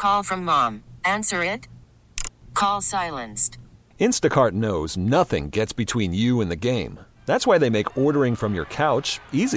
Call from mom. Answer it. Call silenced. Instacart knows nothing gets between you and the game. That's why they make ordering from your couch easy.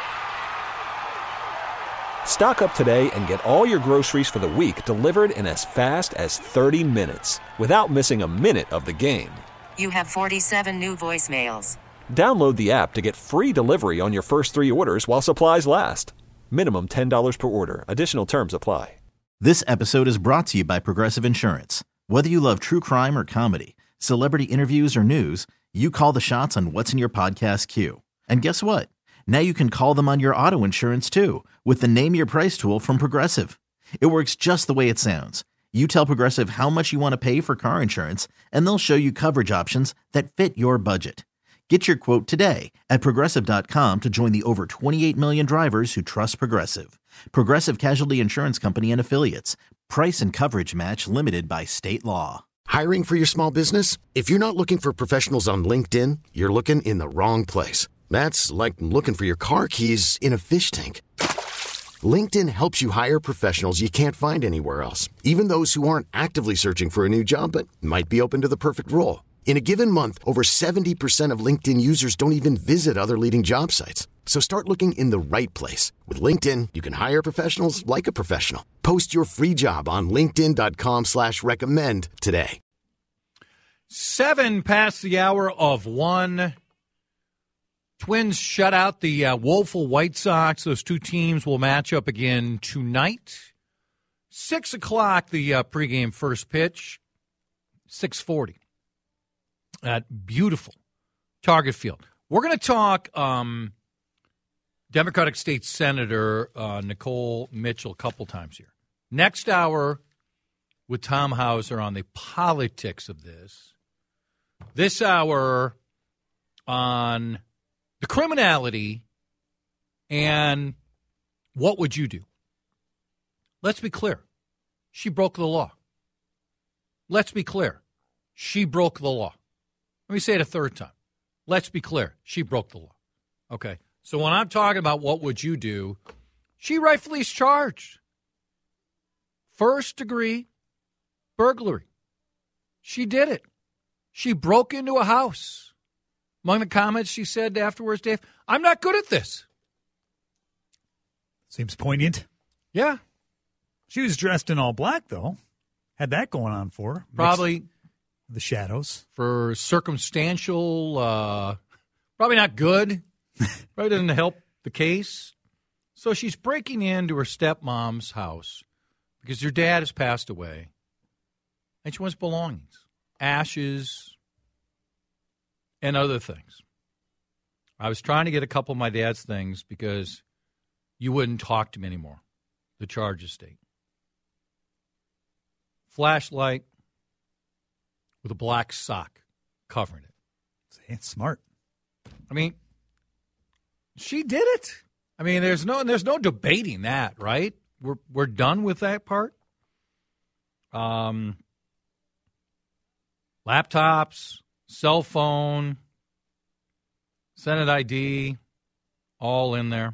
Stock up today and get all your groceries for the week delivered in as fast as 30 minutes without missing a minute of the game. You have 47 new voicemails. Download the app to get free delivery on your first 3 orders while supplies last. Minimum $10 per order. Additional terms apply. This episode is brought to you by Progressive Insurance. Whether you love true crime or comedy, celebrity interviews or news, you call the shots on what's in your podcast queue. And guess what? Now you can call them on your auto insurance too with the Name Your Price tool from Progressive. It works just the way it sounds. You tell Progressive how much you want to pay for car insurance, and they'll show you coverage options that fit your budget. Get your quote today at Progressive.com to join the over 28 million drivers who trust Progressive. Progressive Casualty Insurance Company and Affiliates. Price and coverage match limited by state law. Hiring for your small business? If you're not looking for professionals on LinkedIn, you're looking in the wrong place. That's like looking for your car keys in a fish tank. LinkedIn helps you hire professionals you can't find anywhere else, even those who aren't actively searching for a new job but might be open to the perfect role. In a given month, over 70% of LinkedIn users don't even visit other leading job sites. So start looking in the right place. With LinkedIn, you can hire professionals like a professional. Post your free job on linkedin.com/recommend today. 7 past the hour of 1. Twins shut out the woeful White Sox. Those two teams will match up again tonight. 6 o'clock, the pregame first pitch. 6:40 at beautiful Target Field. We're going to talk Democratic State Senator Nicole Mitchell a couple times here. Next hour with Tom Hauser on the politics of this. This hour on the criminality and what would you do? Let's be clear. She broke the law. Let's be clear. She broke the law. Let me say it a third time. Let's be clear. She broke the law. Okay. So when I'm talking about what would you do, she rightfully is charged. First-degree burglary. She did it. She broke into a house. Among the comments she said afterwards, Dave, I'm not good at this. Seems poignant. Yeah. She was dressed in all black, though. Had that going on for her. Probably the shadows. For circumstantial, probably not good. Probably doesn't help the case. So she's breaking into her stepmom's house because her dad has passed away. And she wants belongings, ashes, and other things. I was trying to get a couple of my dad's things because you wouldn't talk to me anymore. The charges state. Flashlight with a black sock covering it. It's smart. I mean, she did it. I mean, there's no debating that, right? We're done with that part. Laptops, cell phone, Senate ID, all in there.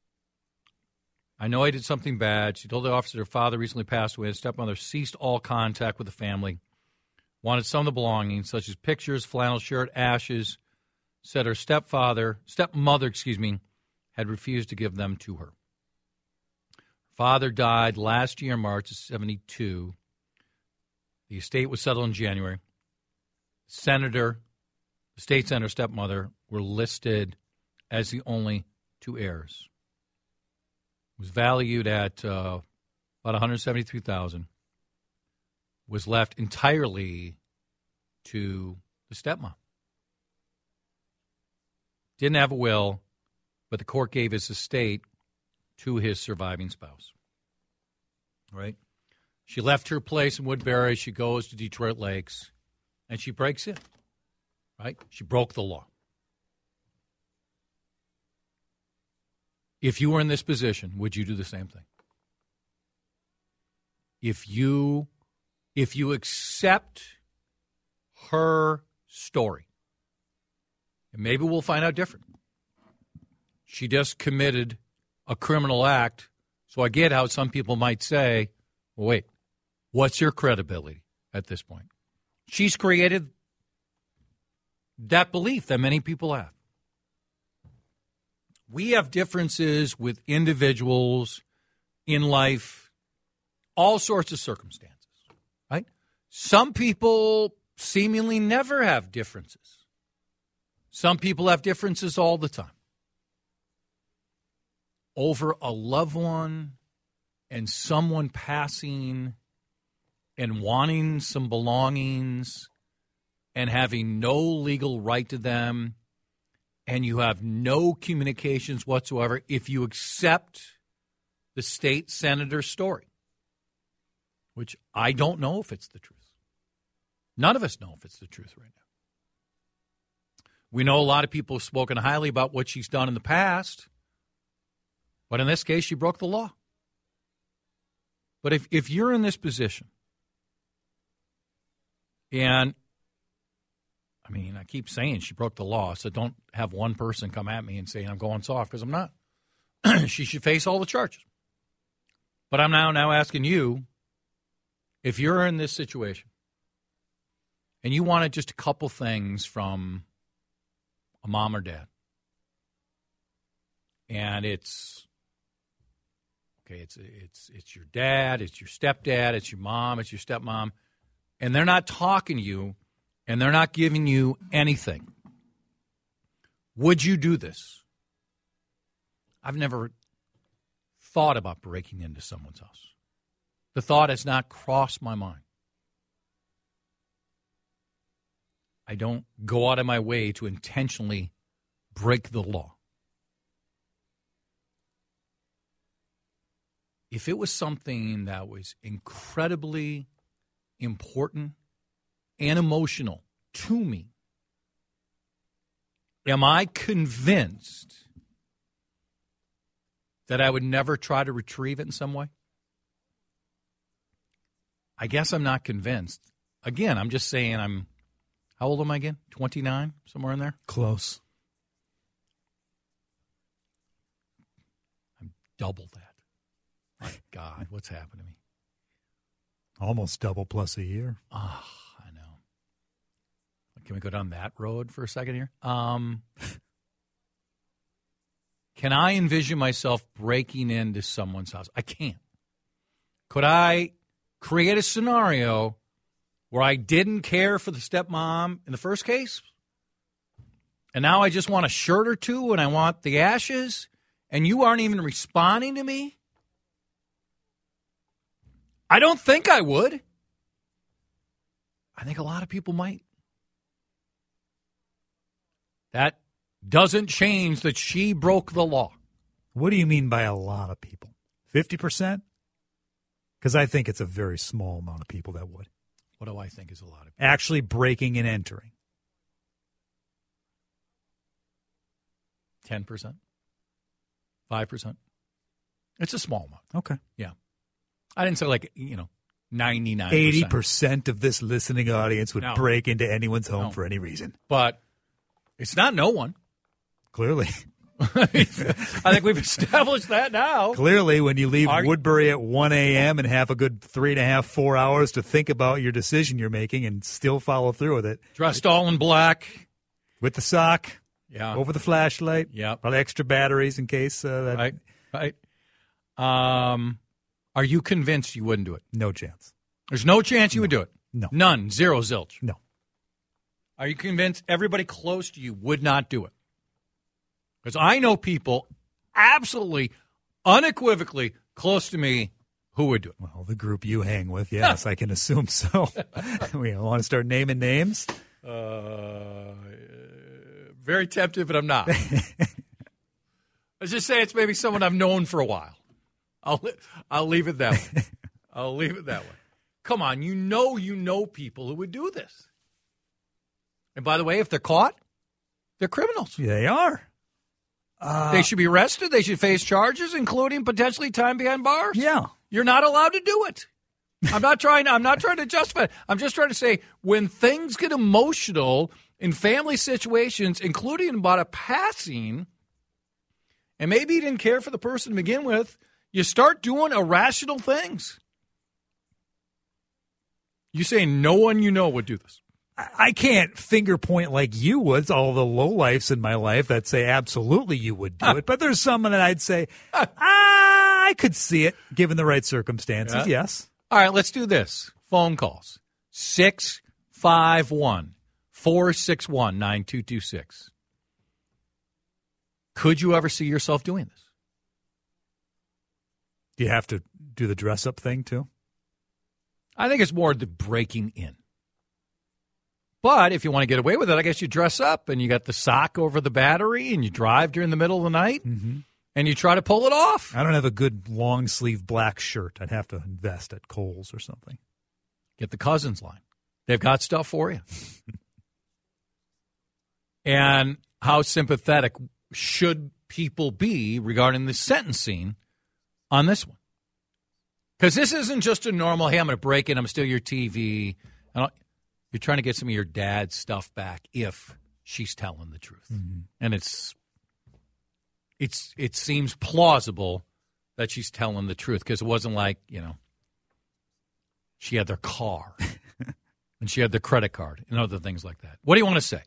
I know I did something bad. She told the officer her father recently passed away. Her stepmother ceased all contact with the family. Wanted some of the belongings, such as pictures, flannel shirt, ashes. Said her stepmother, had refused to give them to her. Father died last year, March of 1972. The estate was settled in January. The state senator, stepmother, were listed as the only two heirs. It was valued at about $173,000. Was left entirely to the stepmom. Didn't have a will, but the court gave his estate to his surviving spouse. Right? She left her place in Woodbury. She goes to Detroit Lakes, and she breaks in. Right? She broke the law. If you were in this position, would you do the same thing? If you accept her story, and maybe we'll find out different. She just committed a criminal act, so I get how some people might say, well, wait, What's your credibility at this point? She's created that belief that many people have. We have differences with individuals in life, all sorts of circumstances, right? Some people seemingly never have differences. Some people have differences all the time. Over a loved one and someone passing and wanting some belongings and having no legal right to them, and you have no communications whatsoever if you accept the state senator's story, which I don't know if it's the truth. None of us know if it's the truth right now. We know a lot of people have spoken highly about what she's done in the past, but in this case, she broke the law. But if you're in this position, and I mean, I keep saying she broke the law, so don't have one person come at me and say I'm going soft, because I'm not. She should face all the charges. But I'm now asking you, if you're in this situation and you wanted just a couple things from a mom or dad, and it's your dad, it's your stepdad, it's your mom, it's your stepmom, and they're not talking to you, and they're not giving you anything, would you do this? I've never thought about breaking into someone's house. The thought has not crossed my mind. I don't go out of my way to intentionally break the law. If it was something that was incredibly important and emotional to me, am I convinced that I would never try to retrieve it in some way? I guess I'm not convinced. Again, I'm just saying how old am I again? 29, somewhere in there? Close. I'm double that. My God, what's happened to me? Almost double plus a year. Ah, I know. Can we go down that road for a second here? Can I envision myself breaking into someone's house? I can't. Could I create a scenario where I didn't care for the stepmom in the first case, and now I just want a shirt or two and I want the ashes, and you aren't even responding to me? I don't think I would. I think a lot of people might. That doesn't change that she broke the law. What do you mean by a lot of people? 50%? Because I think it's a very small amount of people that would. What do I think is a lot of people? Actually breaking and entering. 10%? 5%? It's a small amount. Okay. Yeah. I didn't say 99%. 80% of this listening audience would break into anyone's home for any reason. But it's not no one. Clearly. I think we've established that now. Clearly, when you leave Woodbury at 1 a.m. and have a good 3.5, 4 hours to think about your decision you're making and still follow through with it. Dressed all in black. With the sock. Yeah. Over the flashlight. Yeah. Probably extra batteries in case. Right. Are you convinced you wouldn't do it? No chance. There's no chance you would do it? No. None. Zero, zilch. No. Are you convinced everybody close to you would not do it? Because I know people absolutely, unequivocally close to me who would do it. Well, the group you hang with, yes, I can assume so. We want to start naming names? Very tempted, but I'm not. Let's just say it's maybe someone I've known for a while. I'll leave it that way. I'll leave it that way. Come on, you know people who would do this. And by the way, if they're caught, they're criminals. They are. They should be arrested. They should face charges, including potentially time behind bars. Yeah. You're not allowed to do it. I'm not trying to justify it. I'm just trying to say when things get emotional in family situations, including about a passing, and maybe you didn't care for the person to begin with, you start doing irrational things. You saying no one you know would do this? I can't finger point like you would, all the lowlifes in my life that say absolutely you would do it. But there's someone that I'd say, I could see it given the right circumstances, yes. All right, let's do this. Phone calls. 651-461-9226. Could you ever see yourself doing this? Do you have to do the dress-up thing, too? I think it's more the breaking in. But if you want to get away with it, I guess you dress up and you got the sock over the battery and you drive during the middle of the night and you try to pull it off. I don't have a good long-sleeve black shirt. I'd have to invest at Kohl's or something. Get the Cousins line. They've got stuff for you. And how sympathetic should people be regarding the sentencing on this one? Because this isn't just a normal, hey, I'm going to break in, I'm going to steal your TV. You're trying to get some of your dad's stuff back if she's telling the truth. Mm-hmm. And it seems plausible that she's telling the truth because it wasn't like, she had their car and she had their credit card and other things like that. What do you want to say?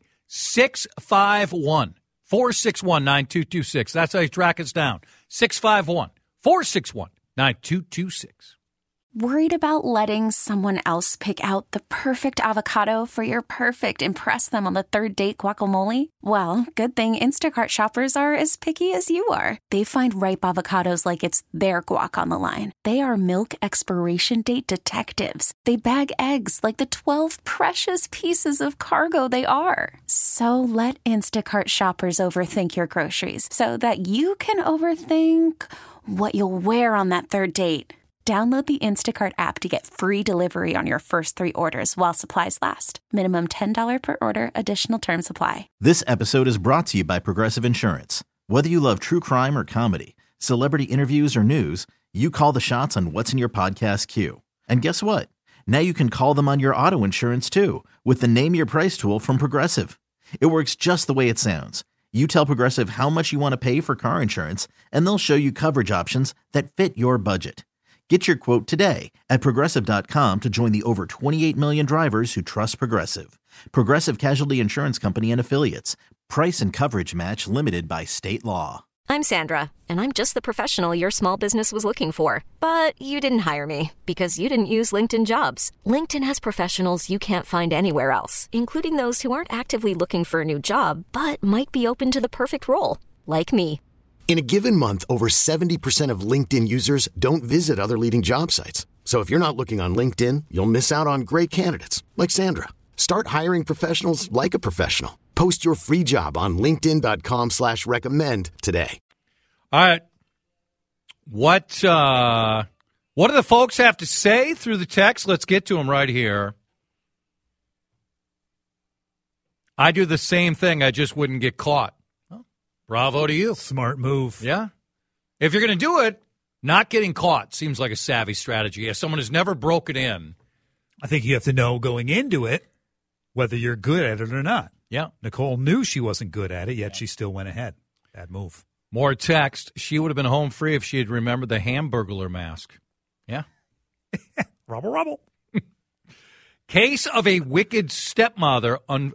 651-461-9226. That's how you track us down. 651-461-9226. Worried about letting someone else pick out the perfect avocado for your perfect impress them on the third date guacamole? Well, good thing Instacart shoppers are as picky as you are. They find ripe avocados like it's their guac on the line. They are milk expiration date detectives. They bag eggs like the 12 precious pieces of cargo they are. So let Instacart shoppers overthink your groceries so that you can overthink what you'll wear on that third date. Download the Instacart app to get free delivery on your first 3 orders while supplies last. Minimum $10 per order. Additional terms apply. This episode is brought to you by Progressive Insurance. Whether you love true crime or comedy, celebrity interviews or news, you call the shots on what's in your podcast queue. And guess what? Now you can call them on your auto insurance too with the Name Your Price tool from Progressive. It works just the way it sounds. You tell Progressive how much you want to pay for car insurance, and they'll show you coverage options that fit your budget. Get your quote today at Progressive.com to join the over 28 million drivers who trust Progressive. Progressive Casualty Insurance Company and Affiliates. Price and coverage match limited by state law. I'm Sandra, and I'm just the professional your small business was looking for. But you didn't hire me because you didn't use LinkedIn Jobs. LinkedIn has professionals you can't find anywhere else, including those who aren't actively looking for a new job, but might be open to the perfect role, like me. In a given month, over 70% of LinkedIn users don't visit other leading job sites. So if you're not looking on LinkedIn, you'll miss out on great candidates like Sandra. Start hiring professionals like a professional. Post your free job on linkedin.com/recommend today. All right. What do the folks have to say through the text? Let's get to them right here. I do the same thing. I just wouldn't get caught. Bravo to you. Smart move. Yeah. If you're going to do it, not getting caught seems like a savvy strategy. As someone who's never broken in. I think you have to know going into it whether you're good at it or not. Yeah. Nicole knew she wasn't good at it, yet she still went ahead. Bad move. More text. She would have been home free if she had remembered the Hamburglar mask. Yeah. Rubble. Case of a wicked stepmother,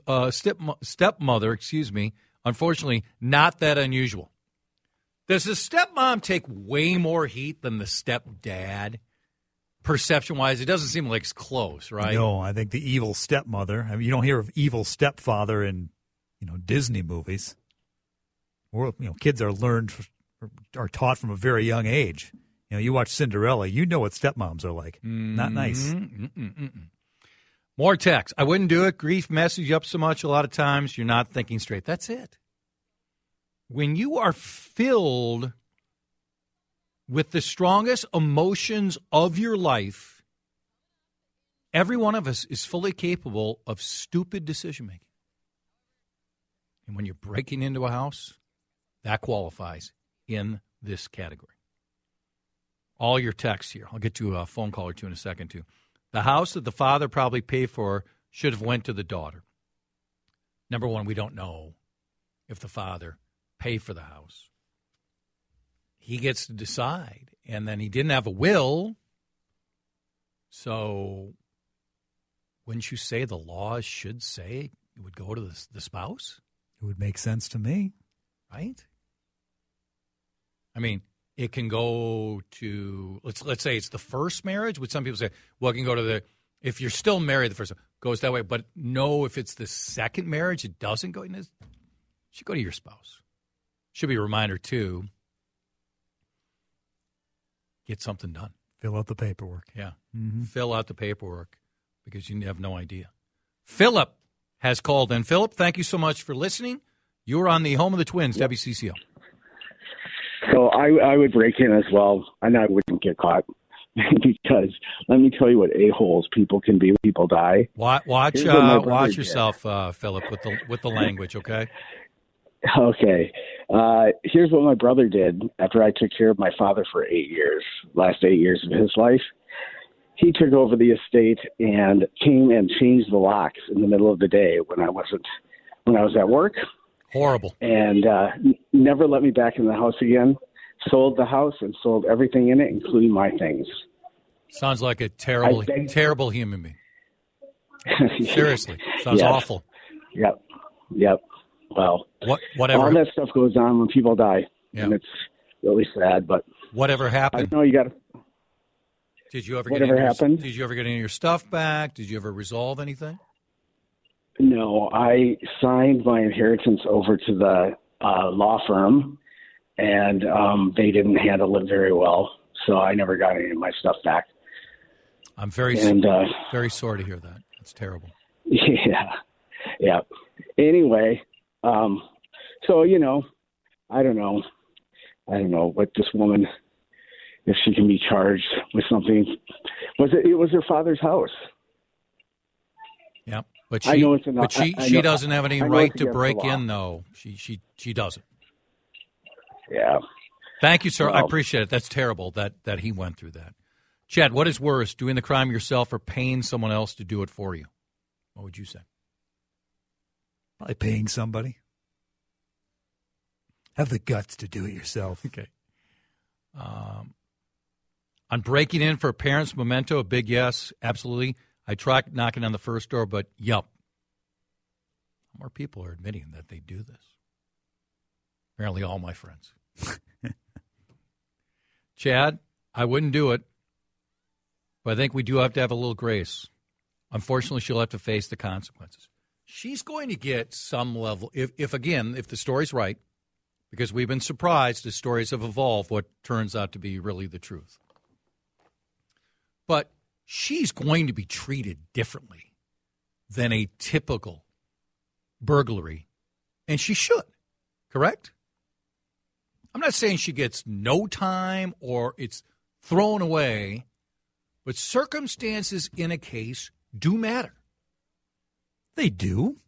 unfortunately, not that unusual. Does the stepmom take way more heat than the stepdad? Perception-wise, it doesn't seem like it's close, right? No, I think the evil stepmother. I mean, you don't hear of evil stepfather in, Disney movies. Or, kids are taught from a very young age. You watch Cinderella, you know what stepmoms are like. Not nice. More text. I wouldn't do it. Grief messes you up so much a lot of times, you're not thinking straight. That's it. When you are filled with the strongest emotions of your life, every one of us is fully capable of stupid decision-making. And when you're breaking into a house, that qualifies in this category. All your texts here. I'll get to a phone call or two in a second, too. The house that the father probably paid for should have went to the daughter. Number one, we don't know if the father paid for the house. He gets to decide. And then he didn't have a will. So wouldn't you say the law should say it would go to the spouse? It would make sense to me. Right? I mean, it can go to, let's say it's the first marriage, which some people say, well, it can go to if you're still married, the first one goes that way. But no, if it's the second marriage, it doesn't go. It should go to your spouse. Should be a reminder, too. Get something done. Fill out the paperwork. Yeah. Mm-hmm. Fill out the paperwork because you have no idea. Philip has called in. Philip, thank you so much for listening. You're on the home of the Twins, WCCO. So I would break in as well, and I wouldn't get caught because let me tell you what a-holes people can be when people die. Watch yourself, Philip, with the language, okay? Okay. Here's what my brother did after I took care of my father for 8 years, last 8 years of his life. He took over the estate and came and changed the locks in the middle of the day when I was at work. Horrible. And never let me back in the house again. Sold the house and sold everything in it, including my things. Sounds like a terrible human being. Seriously. Sounds awful. Yep. Well, whatever. All that stuff goes on when people die. Yeah. And it's really sad, but whatever happened? I know you got to. Did you ever get any of your stuff back? Did you ever resolve anything? No, I signed my inheritance over to the law firm, and they didn't handle it very well, so I never got any of my stuff back. I'm very sorry to hear that. It's terrible. Yeah. Anyway, so, I don't know what this woman, if she can be charged with something. It was her father's house. Yeah. But she doesn't have any right to break in, though. She doesn't. Yeah. Thank you, sir. I appreciate it. That's terrible that he went through that. Chad, what is worse, doing the crime yourself or paying someone else to do it for you? What would you say? Probably paying somebody. Have the guts to do it yourself. Okay. On breaking in for a parent's memento, a big yes, absolutely. I tried knocking on the first door, but yup. More people are admitting that they do this. Apparently all my friends. Chad, I wouldn't do it, but I think we do have to have a little grace. Unfortunately, she'll have to face the consequences. She's going to get some level, if the story's right, because we've been surprised as stories have evolved what turns out to be really the truth. But she's going to be treated differently than a typical burglary, and she should, correct? I'm not saying she gets no time or it's thrown away, but circumstances in a case do matter. They do.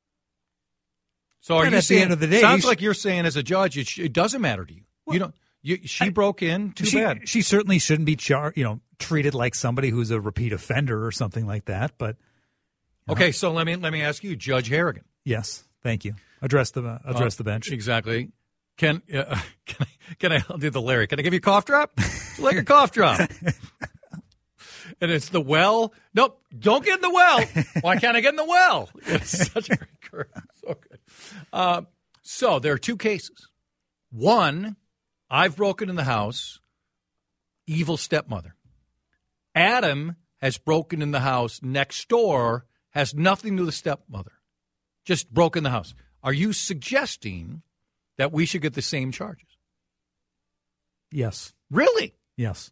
So are you at saying, the end of the day, sounds like you're saying as a judge, it doesn't matter to you. Well, she broke in. Too bad. She certainly shouldn't be treated like somebody who's a repeat offender or something like that. But okay, so let me ask you, Judge Harrigan. Yes, thank you. Address the bench. Exactly. Can I'll do the Larry? Can I give you a cough drop? Like a cough drop. And it's the well. Nope, don't get in the well. Why can't I get in the well? It's such a great curve. So good. So there are two cases. One, I've broken in the house, evil stepmother. Adam has broken in the house next door, has nothing to do with the stepmother. Just broke in the house. Are you suggesting that we should get the same charges? Yes. Really? Yes.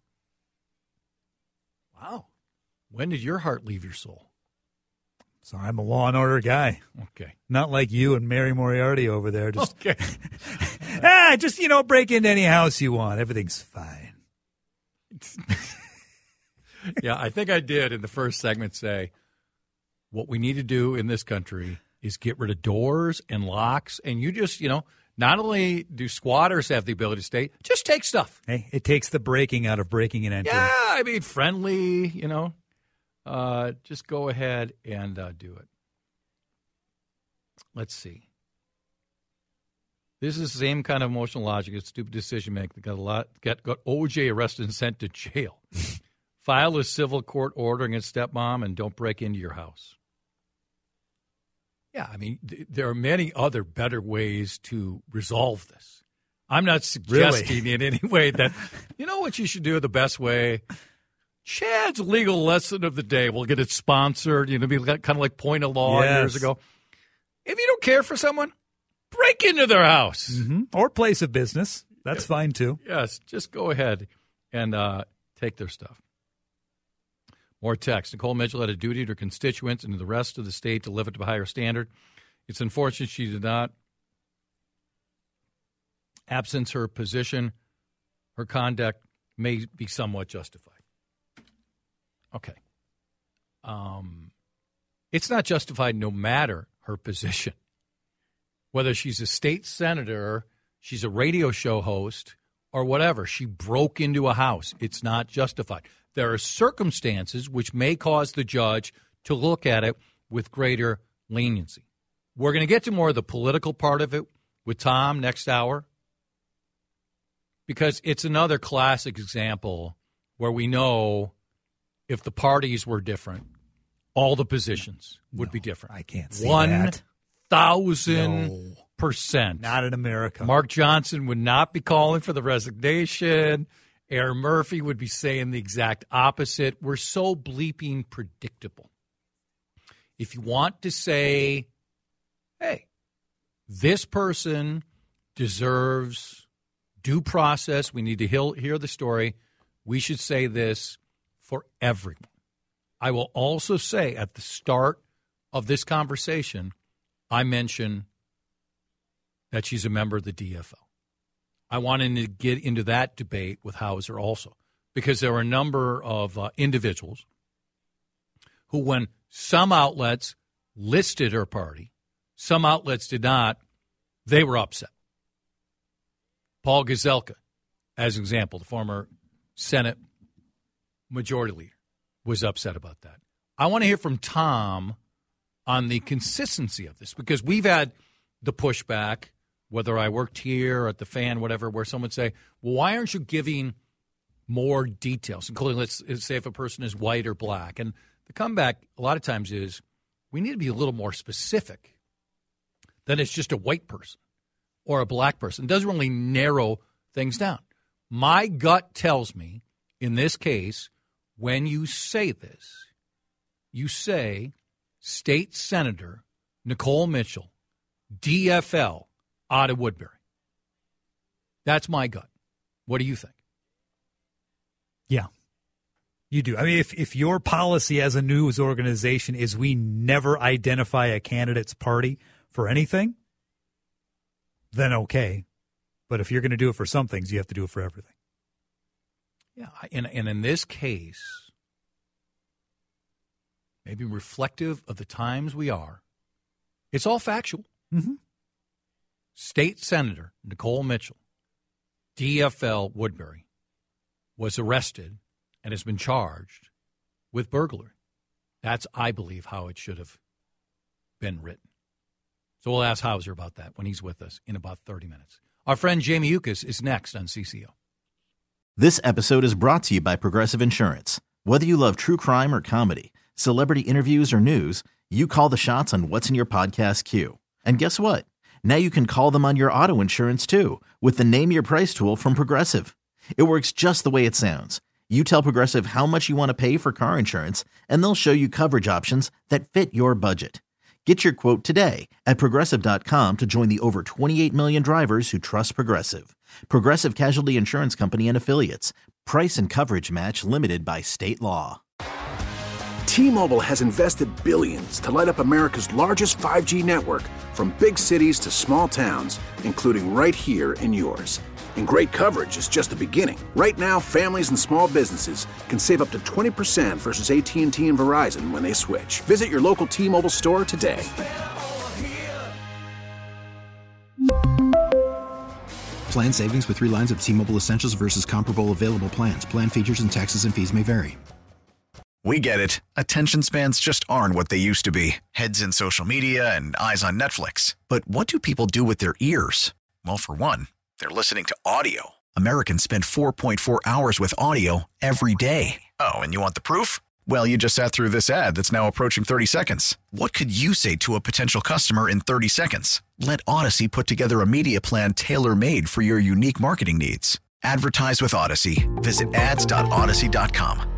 Wow. When did your heart leave your soul? So I'm a law and order guy. Okay. Not like you and Mary Moriarty over there. Just, okay. Just break into any house you want. Everything's fine. Yeah, I think I did in the first segment say what we need to do in this country is get rid of doors and locks. And you just, not only do squatters have the ability to stay, just take stuff. Hey, it takes the breaking out of breaking and entering. Yeah, I mean, friendly, just go ahead and do it. Let's see. This is the same kind of emotional logic. It's stupid decision making. Got OJ arrested and sent to jail. File a civil court order against stepmom and don't break into your house. Yeah, I mean, there are many other better ways to resolve this. I'm not suggesting in any way that, you know what you should do the best way? Chad's legal lesson of the day. We'll get it sponsored. You know, be kind of like Point of Law years ago. If you don't care for someone, break into their house. Mm-hmm. Or place of business. That's fine, too. Yes, just go ahead and take their stuff. More text. Nicole Mitchell had a duty to her constituents and to the rest of the state to live up to a higher standard. It's unfortunate she did not. Absence her position, her conduct may be somewhat justified. Okay. It's not justified no matter her position. Whether she's a state senator, she's a radio show host, or whatever. She broke into a house. It's not justified. There are circumstances which may cause the judge to look at it with greater leniency. We're going to get to more of the political part of it with Tom next hour, because it's another classic example where we know if the parties were different, all the positions would be different. I can't see that. 1,000%. Not in America. Mark Johnson would not be calling for the resignation. Aaron Murphy would be saying the exact opposite. We're so bleeping predictable. If you want to say, hey, this person deserves due process, we need to hear the story, we should say this for everyone. I will also say at the start of this conversation, I mention that she's a member of the DFL. I wanted to get into that debate with Hauser also, because there were a number of individuals who, when some outlets listed her party, some outlets did not, they were upset. Paul Gazelka, as an example, the former Senate Majority Leader, was upset about that. I want to hear from Tom on the consistency of this, because we've had the pushback, whether I worked here or at the Fan, whatever, where someone would say, well, why aren't you giving more details, including, let's say, if a person is white or black? And the comeback a lot of times is, we need to be a little more specific than it's just a white person or a black person. It doesn't really narrow things down. My gut tells me, in this case, when you say this, you say State Senator Nicole Mitchell, DFL, out of Woodbury. That's my gut. What do you think? Yeah, you do. I mean, if your policy as a news organization is we never identify a candidate's party for anything, then okay. But if you're going to do it for some things, you have to do it for everything. Yeah, and in this case, maybe reflective of the times we are, it's all factual. Mm-hmm. State Senator Nicole Mitchell, DFL Woodbury, was arrested and has been charged with burglary. That's, I believe, how it should have been written. So we'll ask Hauser about that when he's with us in about 30 minutes. Our friend Jamie Yukas is next on CCO. This episode is brought to you by Progressive Insurance. Whether you love true crime or comedy, celebrity interviews or news, you call the shots on what's in your podcast queue. And guess what? Now you can call them on your auto insurance too with the Name Your Price tool from Progressive. It works just the way it sounds. You tell Progressive how much you want to pay for car insurance, and they'll show you coverage options that fit your budget. Get your quote today at Progressive.com to join the over 28 million drivers who trust Progressive. Progressive Casualty Insurance Company and Affiliates. Price and coverage match limited by state law. T-Mobile has invested billions to light up America's largest 5G network, from big cities to small towns, including right here in yours. And great coverage is just the beginning. Right now, families and small businesses can save up to 20% versus AT&T and Verizon when they switch. Visit your local T-Mobile store today. Plan savings with 3 lines of T-Mobile Essentials versus comparable available plans. Plan features and taxes and fees may vary. We get it. Attention spans just aren't what they used to be. Heads in social media and eyes on Netflix. But what do people do with their ears? Well, for one, they're listening to audio. Americans spend 4.4 hours with audio every day. Oh, and you want the proof? Well, you just sat through this ad that's now approaching 30 seconds. What could you say to a potential customer in 30 seconds? Let Odyssey put together a media plan tailor-made for your unique marketing needs. Advertise with Odyssey. Visit ads.odyssey.com.